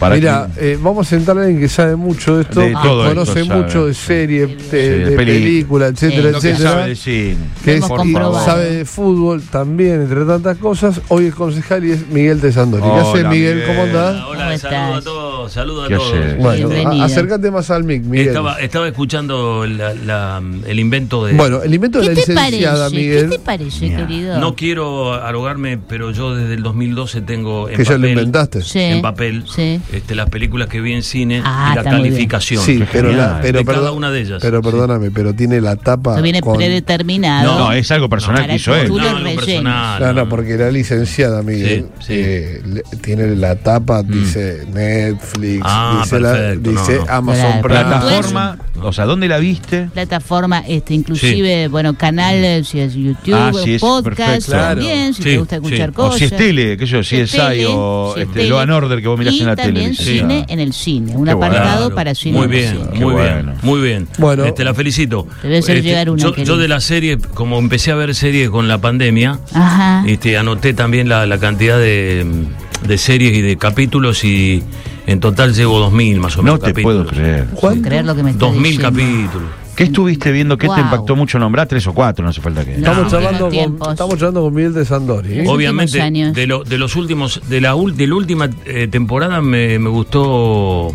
Mira, vamos a sentar a alguien que sabe mucho de esto, de todo conoce esto, mucho de serie, de película, etcétera, que etcétera. sabe de cine. Que sabe de fútbol también, entre tantas cosas. Hoy es concejal y es Miguel Tesandori. ¿Qué haces, Miguel? ¿Cómo andás? Hola, saludo a todos. Saludo a todos. Bueno, acércate más al mic, Miguel. Estaba escuchando el invento de... Bueno, el invento de la licenciada, Miguel. ¿Qué te parece, querido? No quiero arrogarme, pero yo desde el 2012 tengo en ¿Que papel, ya lo inventaste? Sí. En papel, sí. Las películas que vi en cine y la calificación. Sí, pero de cada una de ellas. Pero perdóname, pero tiene la tapa. No viene predeterminado. No, es algo personal que hizo él. No, porque la licenciada, Miguel, tiene la tapa, dice Netflix, dice Amazon Prime. Plataforma, o sea, ¿dónde la viste? Plataforma, inclusive, bueno, canal, si es YouTube, podcast, también, si te gusta escuchar cosas. O si es tele, que yo, si es SAI o Law & Order que vos mirás en la tele. Y también cine en el cine, un apartado para cine. Muy bien, muy bien. Bueno, la felicito. Debe ser llegar una. Yo de la serie, como empecé a ver series con la pandemia, anoté también la cantidad de series y de capítulos y en total llevo 2000 más o menos. No te puedo creer. ¿Cuánto? Creer lo que me estás 2000 diciendo. capítulos. ¿Qué estuviste viendo? ¿Qué te impactó mucho nombrar? 3 o 4, no hace falta que... Estamos charlando con Miguel Tesandori. Obviamente, de los últimos, de la última temporada me gustó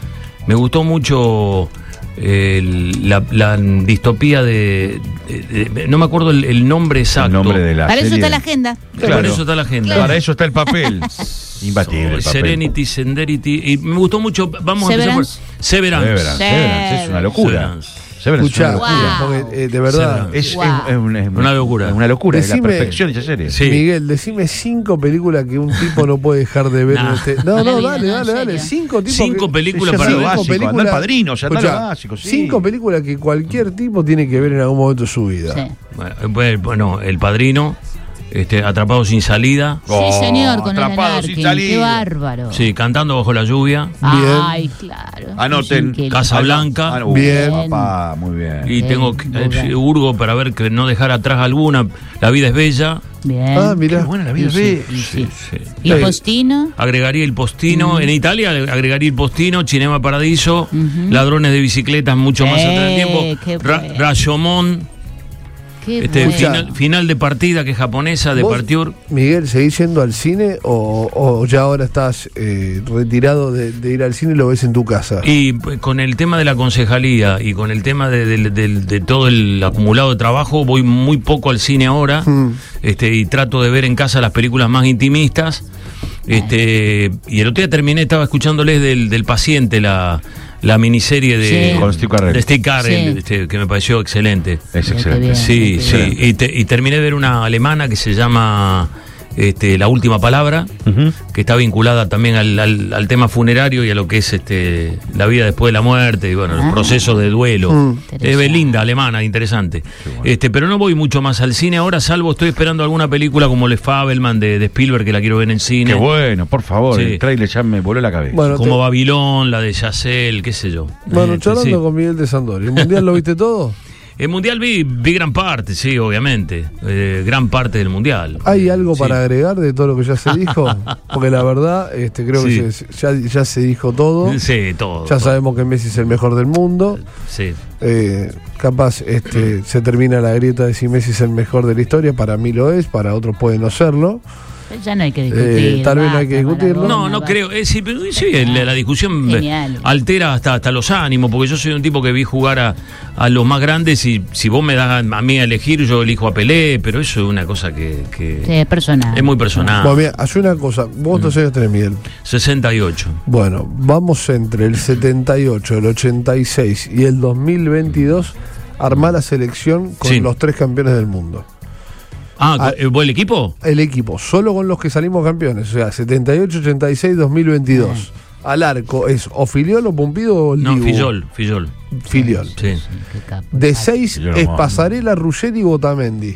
mucho la distopía de no me acuerdo el nombre exacto. El nombre de la Para serie. eso está la agenda. Claro. Para eso está la agenda. Para eso está el papel. Imbatible el papel. Serenity, Senderity. Y me gustó mucho. Vamos Severance. a empezar por Severance. Es una locura. Escuchá, porque de verdad es una locura. Una locura, es la perfección de esa serie. Sí. Miguel, decime 5 películas que un tipo no puede dejar de ver. Dale. 5 películas para lo básico. Anda el Padrino, ya está lo básico. 5 películas que cualquier tipo tiene que ver en algún momento de su vida. Sí. Bueno, El Padrino. Atrapado sin salida. Sí, señor, con Atrapado el sin salida. Qué bárbaro. Sí, Cantando bajo la lluvia. Ay, claro. Anoten. Casablanca. Bien. Papá, muy bien. Y tengo hurgo para ver que no dejar atrás alguna. La vida es bella. Bien. Mirá. Qué buena la vida es bella. Sí. ¿Y Postino? Agregaría El Postino. En Italia agregaría El Postino, Cinema Paradiso, Ladrones de bicicletas, mucho más atrás del tiempo. Rashomon. Final de partida, que es japonesa, de Partiur. Miguel, ¿seguís yendo al cine o ya ahora estás retirado de ir al cine y lo ves en tu casa? Y con el tema de la concejalía y con el tema de todo el acumulado de trabajo, voy muy poco al cine ahora. Y trato de ver en casa las películas más intimistas. Y el otro día estaba escuchándoles del Paciente, la miniserie con Steve Carell. De Steve Carell, que me pareció excelente. Es excelente. Sí. Y terminé de ver una alemana que se llama La Última Palabra, que está vinculada también al tema funerario y a lo que es la vida después de la muerte y bueno, los procesos de duelo. Es linda, alemana, interesante. Pero no voy mucho más al cine ahora, salvo estoy esperando alguna película como Le Fabelman de Spielberg, que la quiero ver en cine. Qué bueno, por favor, el trailer ya me voló la cabeza. Bueno, como Babilón, la de Yacel, qué sé yo. Bueno, charlando con Miguel Tesandori. ¿El Mundial lo viste todo? El Mundial vi gran parte, sí, obviamente. Gran parte del Mundial. ¿Hay algo para agregar de todo lo que ya se dijo? Porque la verdad, creo que ya se dijo todo. Sí, todo. Ya sabemos que Messi es el mejor del mundo. Sí. Capaz se termina la grieta de si Messi es el mejor de la historia. Para mí lo es, para otros puede no serlo. Ya no hay que discutir. Tal vez no hay que discutirlo. No creo. La discusión altera hasta los ánimos, porque yo soy un tipo que vi jugar a los más grandes y si vos me das a mí a elegir, yo elijo a Pelé, pero eso es una cosa que es personal. Es muy personal. Bueno, mira, hace una cosa. ¿Vos cuántos años tenés, Miguel? 68. Bueno, vamos entre el 78, el 86 y el 2022 armar la selección con los 3 campeones del mundo. ¿El equipo? El equipo, solo con los que salimos campeones, o sea, 78, 86, 2022. Al arco es o Filiol o Pumpido o el Dibu. Filiol. Sí. De 6 es Pasarela, Ruggeri y Botamendi.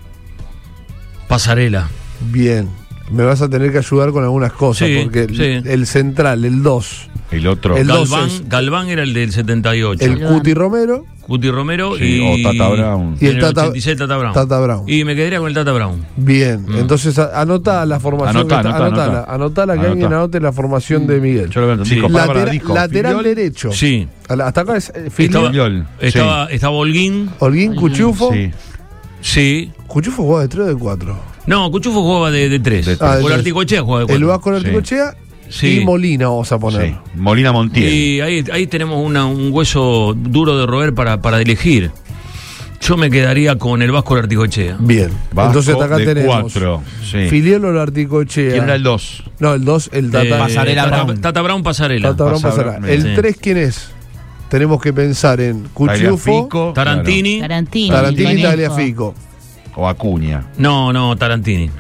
Pasarela. Bien. Me vas a tener que ayudar con algunas cosas, porque el central, el 2, El otro. El Galván era el del 78. El Cuti Romero. Sí, o Tata Brown. Y el 86 Tata Brown. Y me quedaría con el Tata Brown. Bien, entonces anota la formación. Anotala que alguien anote la formación de Miguel. Yo lo veo. Lateral derecho. Sí. Hasta acá es Estaba Holguín. Holguín, Cuchufo. Sí. ¿Cuchufo jugaba de 3 o de 4? No, Cuchufo jugaba de 3. Con Articochea jugaba de 4. El Vasco Articochea. Sí. Y Molina vamos a poner. Sí. Molina Montiel. Y ahí tenemos un hueso duro de roer para elegir. Yo me quedaría con el Vasco Articochea. Bien. Vasco. Entonces acá tenemos 4. Sí. Filiolo Articochea. ¿Quién era el 2? No, el 2, el Tata. Tata Brown Pasarela. El 3, ¿quién es? Tenemos que pensar en Cuchufo, Tarantini. Tarantini y Tagliafico. O Acuña. No, Tarantini.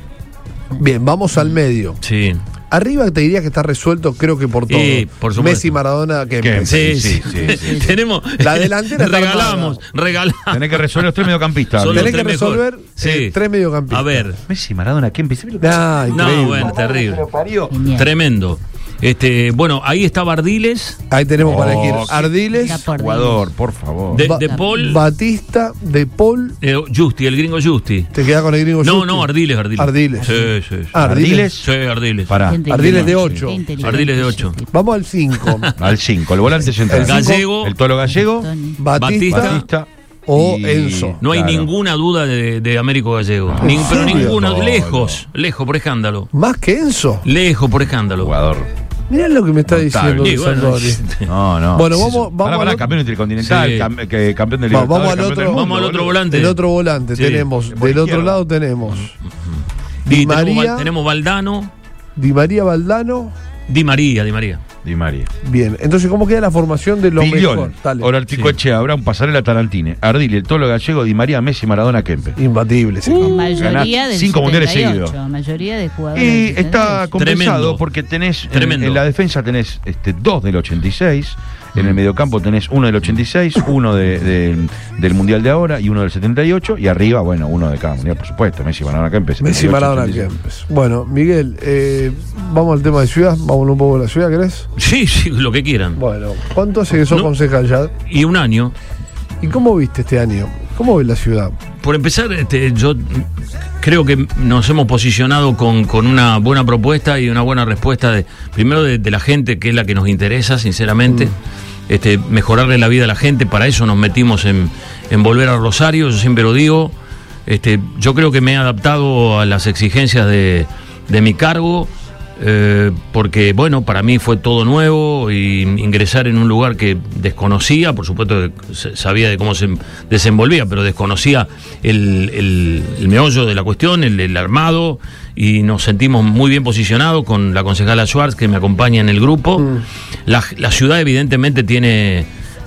Bien, vamos al medio. Sí. Arriba te diría que está resuelto, creo que por todo. Por supuesto. Messi, Maradona, que sí. Tenemos la delantera. regalamos. Tenés que resolver los 3 mediocampistas. Tenés que resolver 3 mediocampistas. A ver. Messi, Maradona, ¿quién? No, bueno, terrible. Tremendo. Bueno, ahí estaba Ardiles. Ahí tenemos para elegir Ardiles, jugador, por favor. De Paul, Batista, De Paul, Justi, el gringo Justi. ¿Te queda con el gringo Justi? No, Ardiles. Sí. ¿Ardiles? Sí, Ardiles. Ardiles de 8. Ardiles de 8. Vamos al 5. Al 5, el volante central. Gallego. El Tolo Gallego. Batista. O Enzo. No hay ninguna duda de Américo Gallego. Pero ninguna. Lejos, por escándalo. ¿Más que Enzo? Lejos, por escándalo. Jugador. Mirá lo que me está diciendo Sandori. No. Bueno, vamos campeón intercontinental, campeón de Libertadores. Vamos al otro volante. El otro volante tenemos, del otro lado tenemos Di María. Tenemos Valdano. Di María Valdano. Di María. Bien, entonces, ¿cómo queda la formación de los mejores? Articochea, Abraham, Pasarela, Tarantini, Ardile, el Tolo Gallego, Di María, Messi, Maradona, Kempe. Imbatible. Mayoría del 5 mundiales seguidos. Mayoría de jugadores. Y está compensado Tremendo. porque tenés en la defensa tenés 2 del 86. En el mediocampo tenés 1 del 86, 1 del Mundial de ahora y 1 del 78. Y arriba, bueno, 1 de cada Mundial, por supuesto. Messi, Maradona, Kempes. Messi, Maradona, Kempes. Bueno, Miguel, vamos al tema de ciudad. Vamos un poco a la ciudad, ¿querés? Sí, lo que quieran. Bueno, ¿cuánto hace que sos concejal ya? Y 1 año. ¿Y cómo viste este año? ¿Cómo ves la ciudad? Por empezar, yo creo que nos hemos posicionado con una buena propuesta y una buena respuesta primero de la gente, que es la que nos interesa, sinceramente. Mejorarle la vida a la gente. Para eso nos metimos en volver a Rosario. Yo siempre lo digo. Yo creo que me he adaptado a las exigencias de mi cargo. Porque bueno, para mí fue todo nuevo, y ingresar en un lugar que desconocía, por supuesto sabía de cómo se desenvolvía, pero desconocía el meollo de la cuestión, el armado, y nos sentimos muy bien posicionados con la concejala Schwartz, que me acompaña en el grupo. La ciudad evidentemente tiene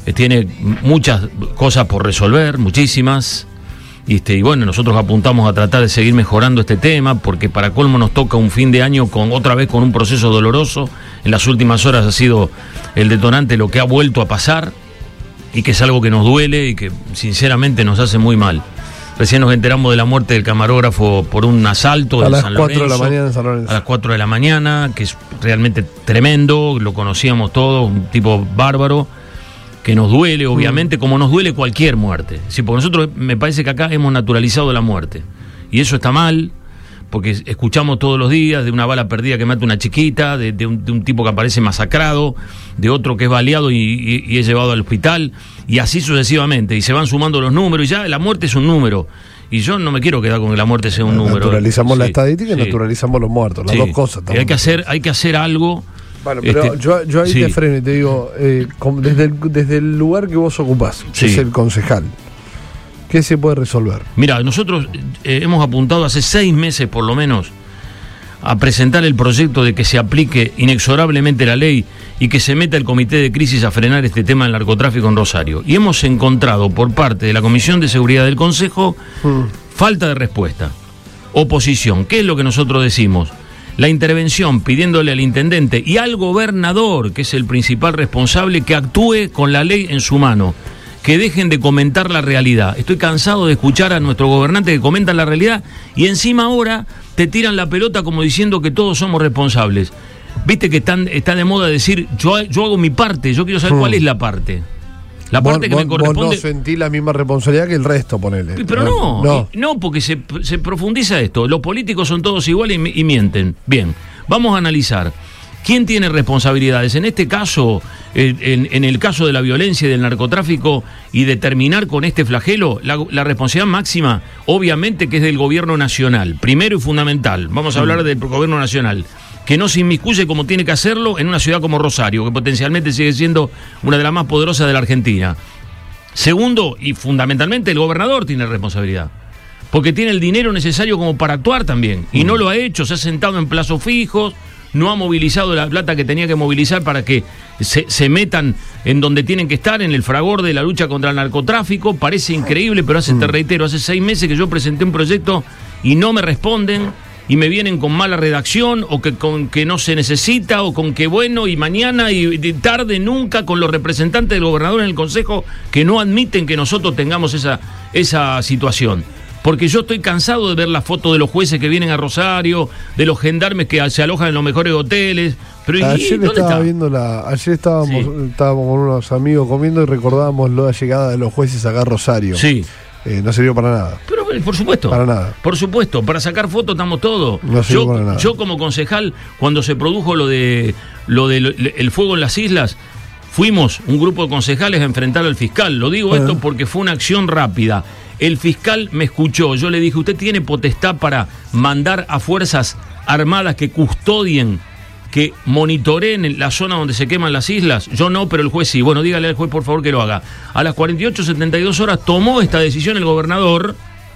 muchas cosas por resolver, muchísimas. Y bueno, nosotros apuntamos a tratar de seguir mejorando este tema, porque para colmo nos toca un fin de año otra vez con un proceso doloroso. En las últimas horas ha sido el detonante lo que ha vuelto a pasar, y que es algo que nos duele y que sinceramente nos hace muy mal. Recién nos enteramos de la muerte del camarógrafo por un asalto en San Lorenzo. A las 4 de la mañana en San Lorenzo. A las 4 de la mañana, que es realmente tremendo, lo conocíamos todos, un tipo bárbaro, que nos duele, obviamente, como nos duele cualquier muerte. Sí, porque nosotros, me parece que acá hemos naturalizado la muerte. Y eso está mal, porque escuchamos todos los días de una bala perdida que mata una chiquita, de un tipo que aparece masacrado, de otro que es baleado y es llevado al hospital, y así sucesivamente. Y se van sumando los números, y ya la muerte es un número. Y yo no me quiero quedar con que la muerte sea un número. Naturalizamos la estadística y naturalizamos los muertos, las dos cosas. Hay que hacer algo. Bueno, pero yo ahí te freno y te digo, desde el lugar que vos ocupás, que es el concejal, ¿qué se puede resolver? Mira, nosotros hemos apuntado hace 6 meses por lo menos a presentar el proyecto de que se aplique inexorablemente la ley y que se meta el comité de crisis a frenar este tema del narcotráfico en Rosario. Y hemos encontrado por parte de la Comisión de Seguridad del Consejo falta de respuesta, oposición. ¿Qué es lo que nosotros decimos? La intervención pidiéndole al intendente y al gobernador, que es el principal responsable, que actúe con la ley en su mano, que dejen de comentar la realidad. Estoy cansado de escuchar a nuestro gobernante que comentan la realidad y encima ahora te tiran la pelota como diciendo que todos somos responsables. viste que está de moda decir, yo hago mi parte, yo quiero saber cuál es la parte. La parte que me corresponde. Vos no sentís la misma responsabilidad que el resto, ponele. Pero no, porque se profundiza esto. Los políticos son todos iguales y mienten. Bien, vamos a analizar. ¿Quién tiene responsabilidades? En este caso, en el caso de la violencia y del narcotráfico y de terminar con este flagelo, la responsabilidad máxima, obviamente, que es del gobierno nacional. Primero y fundamental. Vamos a hablar del gobierno nacional, que no se inmiscuye como tiene que hacerlo en una ciudad como Rosario, que potencialmente sigue siendo una de las más poderosas de la Argentina. Segundo, y fundamentalmente, el gobernador tiene responsabilidad, porque tiene el dinero necesario como para actuar también, y no lo ha hecho, se ha sentado en plazos fijos, no ha movilizado la plata que tenía que movilizar para que se metan en donde tienen que estar, en el fragor de la lucha contra el narcotráfico. Parece increíble, pero te reitero, hace 6 meses que yo presenté un proyecto y no me responden, y me vienen con mala redacción, o con que no se necesita, o con que bueno, y mañana, y tarde, nunca, con los representantes del gobernador en el Consejo, que no admiten que nosotros tengamos esa situación. Porque yo estoy cansado de ver la foto de los jueces que vienen a Rosario, de los gendarmes que se alojan en los mejores hoteles. Pero ayer estábamos con unos amigos comiendo y recordábamos la llegada de los jueces acá a Rosario. Sí. No sirvió para nada. Pero por supuesto. Para nada. Por supuesto, para sacar fotos estamos todos. No sirvió para nada. Yo como concejal, cuando se produjo lo de el fuego en las islas, fuimos un grupo de concejales a enfrentar al fiscal. Lo digo esto porque fue una acción rápida. El fiscal me escuchó. Yo le dije, ¿usted tiene potestad para mandar a fuerzas armadas que custodien, que monitoreen la zona donde se queman las islas? Yo no, pero el juez sí. Bueno, dígale al juez, por favor, que lo haga. A las 48-72 horas tomó esta decisión el gobernador,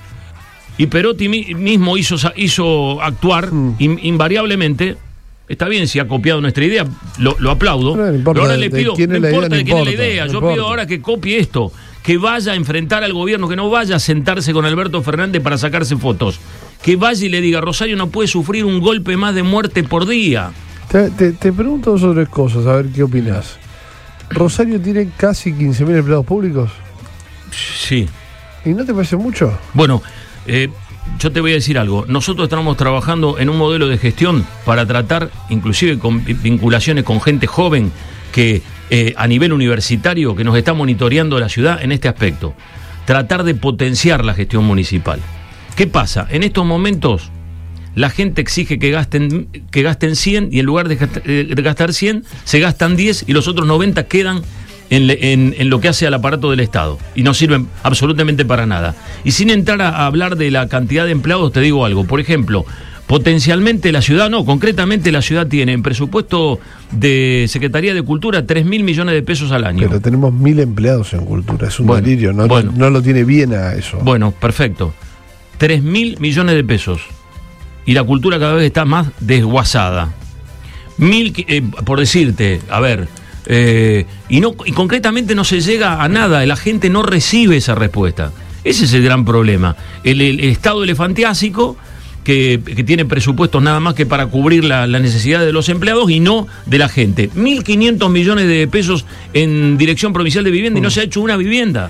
y Perotti mismo hizo actuar invariablemente. Está bien, si ha copiado nuestra idea, lo aplaudo. No importa, pero ahora le pido, no importa de quién es la idea. Yo pido ahora que copie esto, que vaya a enfrentar al gobierno, que no vaya a sentarse con Alberto Fernández para sacarse fotos. Que vaya y le diga, Rosario no puede sufrir un golpe más de muerte por día. Te pregunto sobre cosas, a ver qué opinás. ¿Rosario tiene casi 15.000 empleados públicos? Sí. ¿Y no te parece mucho? Bueno, yo te voy a decir algo. Nosotros estamos trabajando en un modelo de gestión para tratar, inclusive con vinculaciones con gente joven que a nivel universitario, que nos está monitoreando la ciudad en este aspecto. Tratar de potenciar la gestión municipal. ¿Qué pasa? En estos momentos la gente exige que gasten 100, y en lugar de gastar 100, se gastan 10, y los otros 90 quedan en lo que hace al aparato del Estado, y no sirven absolutamente para nada. Y sin entrar a hablar de la cantidad de empleados, te digo algo. Por ejemplo, potencialmente concretamente la ciudad tiene en presupuesto de Secretaría de Cultura 3.000 millones de pesos al año. Pero tenemos 1.000 empleados en cultura, es un delirio, no lo tiene bien a eso. Bueno, perfecto. 3.000 millones de pesos. Y la cultura cada vez está más desguazada. Por decirte, a ver, y concretamente no se llega a nada, la gente no recibe esa respuesta. Ese es el gran problema. El Estado elefantiásico, que tiene presupuestos nada más que para cubrir la necesidad de los empleados y no de la gente. 1.500 millones de pesos en Dirección Provincial de Vivienda y no se ha hecho una vivienda.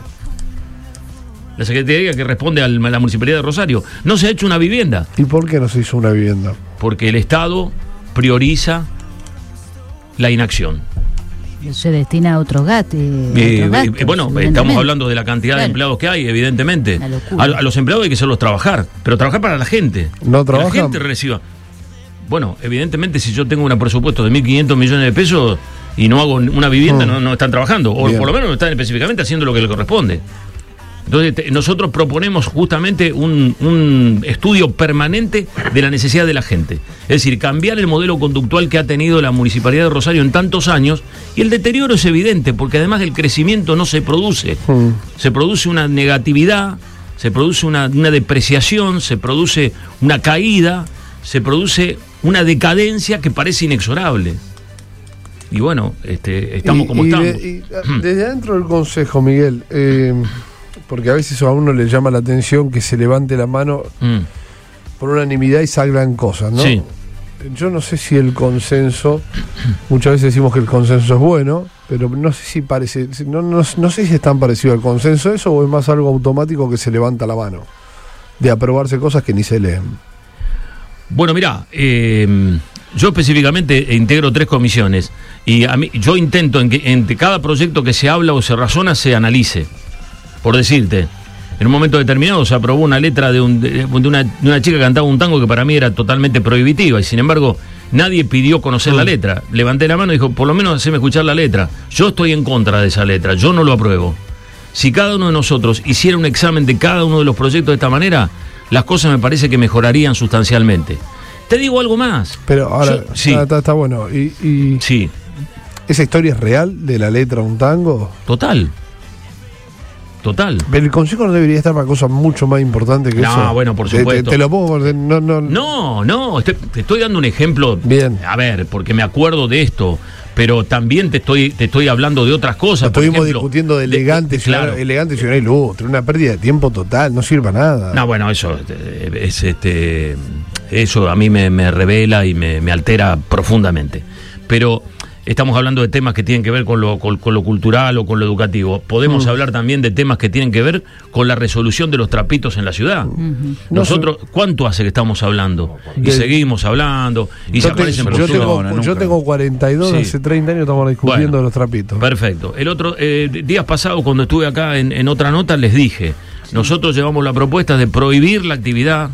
La Secretaría que responde a la Municipalidad de Rosario, no se ha hecho una vivienda. ¿Y por qué no se hizo una vivienda? Porque el Estado prioriza la inacción. Se destina a otros gastos. Bueno, estamos hablando de la cantidad de empleados que hay, evidentemente. A los empleados hay que hacerlos trabajar, pero trabajar para la gente. No trabajan. Que la gente reciba. Bueno, evidentemente, si yo tengo un presupuesto de 1.500 millones de pesos y no hago una vivienda, no están trabajando. O por lo menos no están específicamente haciendo lo que le corresponde. Entonces nosotros proponemos justamente un estudio permanente de la necesidad de la gente. Es decir, cambiar el modelo conductual que ha tenido la Municipalidad de Rosario en tantos años, y el deterioro es evidente, porque además del crecimiento no se produce. Se produce una negatividad, se produce una depreciación, se produce una caída, se produce una decadencia que parece inexorable. Y bueno, estamos como estamos. Desde adentro del Consejo, Miguel, porque a veces a uno le llama la atención que se levante la mano por unanimidad y salgan cosas, ¿no? Sí. Yo no sé si el consenso, muchas veces decimos que el consenso es bueno, pero no sé si parece, no sé si es tan parecido al consenso eso, o es más algo automático que se levanta la mano, de aprobarse cosas que ni se leen. Bueno, mirá, yo específicamente integro 3 comisiones y yo intento en que entre cada proyecto que se habla o se razona se analice. Por decirte, en un momento determinado se aprobó una letra de una chica que cantaba un tango que para mí era totalmente prohibitiva y sin embargo nadie pidió conocer la letra. Levanté la mano y dijo, por lo menos haceme escuchar la letra. Yo estoy en contra de esa letra, yo no lo apruebo. Si cada uno de nosotros hiciera un examen de cada uno de los proyectos de esta manera, las cosas me parece que mejorarían sustancialmente. Te digo algo más. Pero ahora, está bueno. Y sí. ¿Esa historia es real de la letra de un tango? Total. Pero el consejo no debería estar para cosas mucho más importantes que eso. No, bueno, por supuesto. Te lo puedo... No, te estoy dando un ejemplo. Bien. A ver, porque me acuerdo de esto, pero también te estoy hablando de otras cosas. Estuvimos discutiendo de elegante ciudad ilustre, una pérdida de tiempo total, no sirve a nada. No, bueno, eso eso a mí me revela y me altera profundamente. Pero estamos hablando de temas que tienen que ver con lo cultural o con lo educativo. Podemos hablar también de temas que tienen que ver con la resolución de los trapitos en la ciudad. Nosotros, ¿cuánto hace que estamos hablando? Y seguimos hablando, y se aparecen personas. Yo tengo 42, sí. Hace 30 años estamos discutiendo de los trapitos. Perfecto. El otro días pasados, cuando estuve acá en otra nota, les dije, nosotros llevamos la propuesta de prohibir la actividad,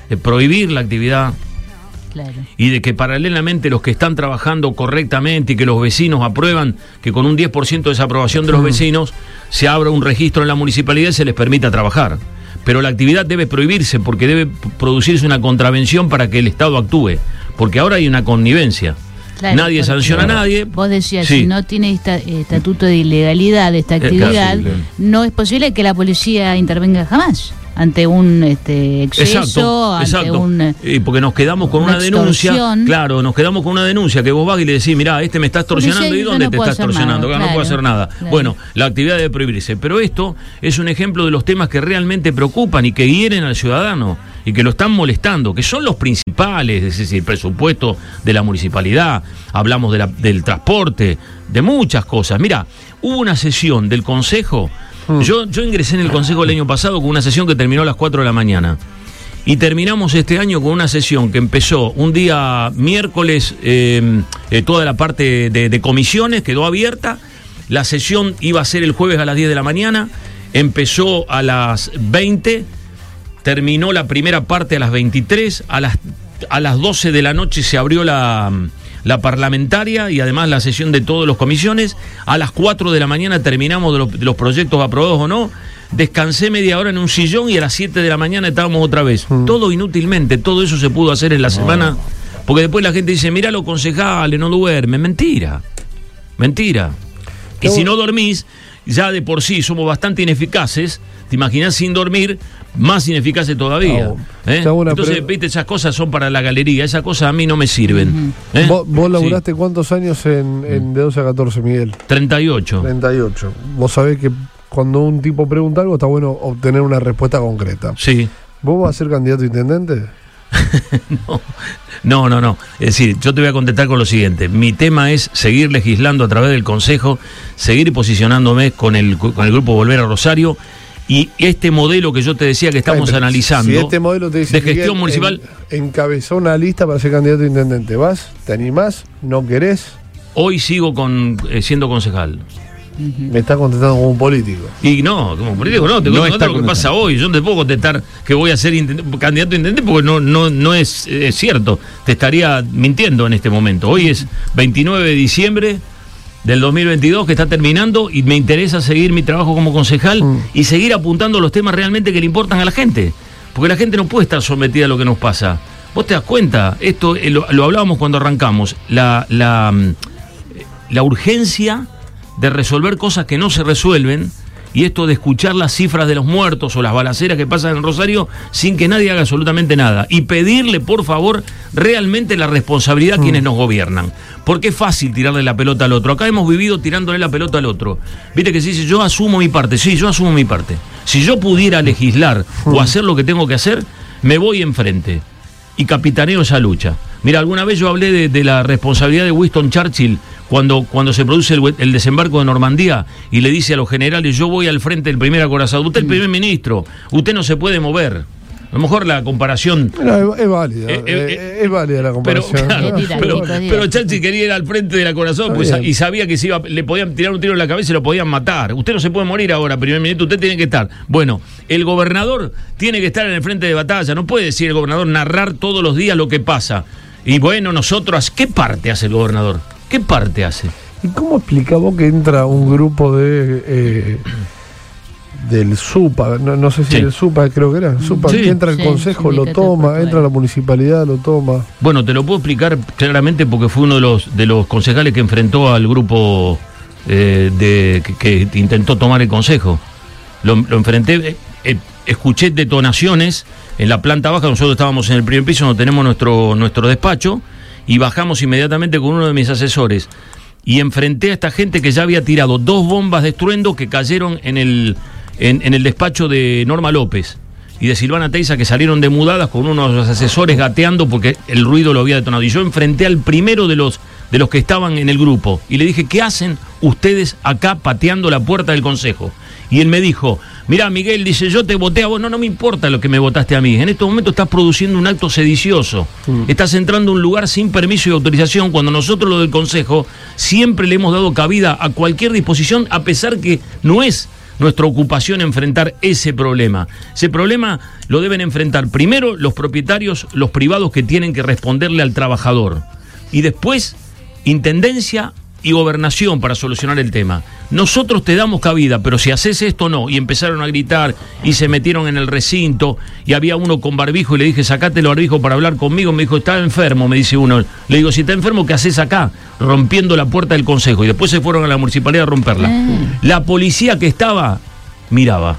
Claro. Y de que paralelamente los que están trabajando correctamente y que los vecinos aprueban, que con un 10% de desaprobación de los vecinos se abra un registro en la municipalidad y se les permita trabajar. Pero la actividad debe prohibirse porque debe producirse una contravención para que el Estado actúe, porque ahora hay una connivencia. Claro, nadie sanciona a nadie. Vos decías, si no tiene estatuto de ilegalidad de esta actividad, no es posible que la policía intervenga jamás ante un exceso, exacto. Porque nos quedamos con una denuncia. Claro, nos quedamos con una denuncia que vos vas y le decís, mirá, me está extorsionando. ¿Y dónde te está extorsionando? No puedo hacer nada. Claro. Bueno, la actividad debe prohibirse. Pero esto es un ejemplo de los temas que realmente preocupan y que hieren al ciudadano y que lo están molestando, que son los principales, es decir, el presupuesto de la municipalidad, hablamos del transporte, de muchas cosas. Mirá, hubo una sesión del Consejo. Yo ingresé en el Consejo el año pasado con una sesión que terminó a las 4 de la mañana. Y terminamos este año con una sesión que empezó un día miércoles, toda la parte de comisiones quedó abierta. La sesión iba a ser el jueves a las 10 de la mañana, empezó a las 20, terminó la primera parte a las 23, a las 12 de la noche se abrió la parlamentaria y además la sesión de todas las comisiones. A las 4 de la mañana terminamos de los proyectos aprobados o no. Descansé media hora en un sillón y a las 7 de la mañana estábamos otra vez. Todo inútilmente, todo eso se pudo hacer en la semana, porque después la gente dice, mirá los concejales, no duermen. Mentira. Y si no dormís, ya de por sí somos bastante ineficaces. Te imaginás sin dormir, más ineficaces todavía. Entonces, viste, esas cosas son para la galería, esas cosas a mí no me sirven. ¿Vos laburaste cuántos años en de 12 a 14, Miguel? 38. Vos sabés que cuando un tipo pregunta algo está bueno obtener una respuesta concreta. Sí. ¿Vos vas a ser candidato a intendente? No. Es decir, yo te voy a contestar con lo siguiente. Mi tema es seguir legislando a través del Consejo, seguir posicionándome con el grupo Volver a Rosario. Y este modelo que yo te decía que estamos analizando, si este modelo te dice, de gestión municipal, encabezó una lista para ser candidato a intendente, ¿vas? ¿Te animás? ¿No querés? Hoy sigo siendo concejal. Me estás contestando como un político. Y no, como político no, te cuento lo que pasa hoy. Yo no te puedo contestar que voy a ser candidato a intendente porque no es cierto. Te estaría mintiendo en este momento. Hoy es 29 de diciembre del 2022 que está terminando y me interesa seguir mi trabajo como concejal y seguir apuntando los temas realmente que le importan a la gente, porque la gente no puede estar sometida a lo que nos pasa. Vos te das cuenta, esto lo hablábamos cuando arrancamos, la urgencia de resolver cosas que no se resuelven, y esto de escuchar las cifras de los muertos o las balaceras que pasan en Rosario sin que nadie haga absolutamente nada, y pedirle por favor realmente la responsabilidad a quienes nos gobiernan, porque es fácil tirarle la pelota al otro. Acá hemos vivido tirándole la pelota al otro. Viste que se dice, yo asumo mi parte. Sí, yo asumo mi parte. Si yo pudiera legislar o hacer lo que tengo que hacer, me voy enfrente y capitaneo esa lucha. Mira, alguna vez yo hablé de la responsabilidad de Winston Churchill cuando se produce el desembarco de Normandía y le dice a los generales, yo voy al frente del primer acorazado, usted es el primer ministro, usted no se puede mover. A lo mejor la comparación... No, es válida. Es válida la comparación. Pero Chachi quería ir al frente de la Corazón pues, y sabía que le podían tirar un tiro en la cabeza y lo podían matar. Usted no se puede morir ahora, primer ministro, usted tiene que estar. Bueno, el gobernador tiene que estar en el frente de batalla. No puede decir el gobernador narrar todos los días lo que pasa. Y bueno, nosotros... ¿Qué parte hace el gobernador? ¿Qué parte hace? ¿Y cómo explica vos que entra un grupo del SUPA, no sé si el SUPA creo que era, SUPA, que entra el consejo, lo toma, entra la municipalidad, lo toma? Bueno, te lo puedo explicar claramente porque fue uno de los concejales que enfrentó al grupo que intentó tomar el consejo. Lo enfrenté, escuché detonaciones en la planta baja. Nosotros estábamos en el primer piso, donde tenemos nuestro despacho, y bajamos inmediatamente con uno de mis asesores. Y enfrenté a esta gente que ya había tirado 2 bombas de estruendo que cayeron en el despacho de Norma López y de Silvana Teiza, que salieron demudadas con uno de los asesores gateando porque el ruido lo había detonado. Y yo enfrenté al primero de los que estaban en el grupo y le dije: ¿qué hacen ustedes acá pateando la puerta del consejo? Y él me dijo: mirá, Miguel, dice, yo te voté a vos. No me importa lo que me votaste a mí. En estos momentos estás produciendo un acto sedicioso. Estás entrando a un lugar sin permiso y autorización, cuando nosotros, lo del consejo, siempre le hemos dado cabida a cualquier disposición, a pesar que no es nuestra ocupación enfrentar ese problema. Ese problema lo deben enfrentar primero los propietarios, los privados, que tienen que responderle al trabajador. Y después, intendencia y gobernación para solucionar el tema. Nosotros te damos cabida, pero si haces esto, no. Y empezaron a gritar y se metieron en el recinto y había uno con barbijo y le dije: sacate el barbijo para hablar conmigo. Me dijo: está enfermo, me dice uno. Le digo: si está enfermo, ¿qué haces acá? Rompiendo la puerta del consejo. Y después se fueron a la municipalidad a romperla. La policía que estaba miraba.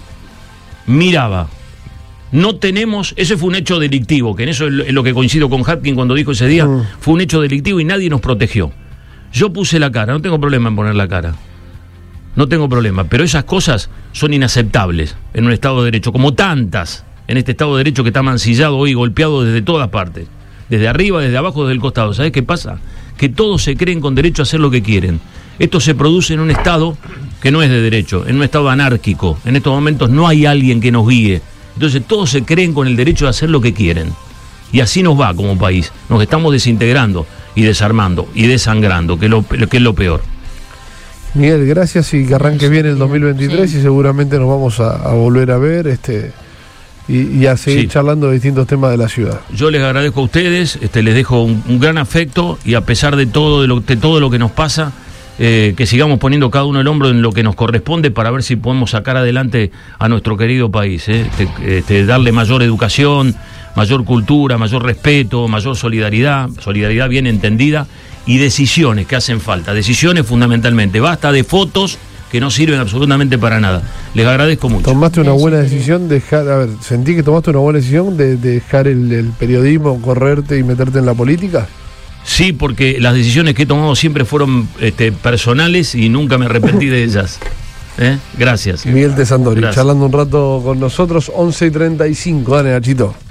No tenemos, ese fue un hecho delictivo, que en eso es lo que coincido con Hatkin cuando dijo ese día, fue un hecho delictivo y nadie nos protegió. Yo puse la cara, no tengo problema en poner la cara. No tengo problema, pero esas cosas son inaceptables en un Estado de Derecho, como tantas en este Estado de Derecho que está mancillado hoy, golpeado desde todas partes. Desde arriba, desde abajo, desde el costado. ¿Sabés qué pasa? Que todos se creen con derecho a hacer lo que quieren. Esto se produce en un Estado que no es de derecho, en un Estado anárquico. En estos momentos no hay alguien que nos guíe. Entonces todos se creen con el derecho de hacer lo que quieren. Y así nos va como país. Nos estamos desintegrando y desarmando y desangrando, que es lo peor. Miguel, gracias, y que arranque bien el 2023 y seguramente nos vamos a volver a ver y a seguir charlando de distintos temas de la ciudad. Yo les agradezco a ustedes, les dejo un gran afecto, y a pesar de todo lo que nos pasa, que sigamos poniendo cada uno el hombro en lo que nos corresponde para ver si podemos sacar adelante a nuestro querido país, darle mayor educación, mayor cultura, mayor respeto, mayor solidaridad bien entendida, y decisiones que hacen falta, decisiones fundamentalmente. Basta de fotos que no sirven absolutamente para nada. Les agradezco mucho. ¿Tomaste una buena decisión sentí que tomaste una buena decisión de dejar el periodismo, correrte y meterte en la política? Sí, porque las decisiones que he tomado siempre fueron personales y nunca me arrepentí de ellas. Gracias. Miguel Tesandori, charlando un rato con nosotros, 11:35. Dale, Nachito.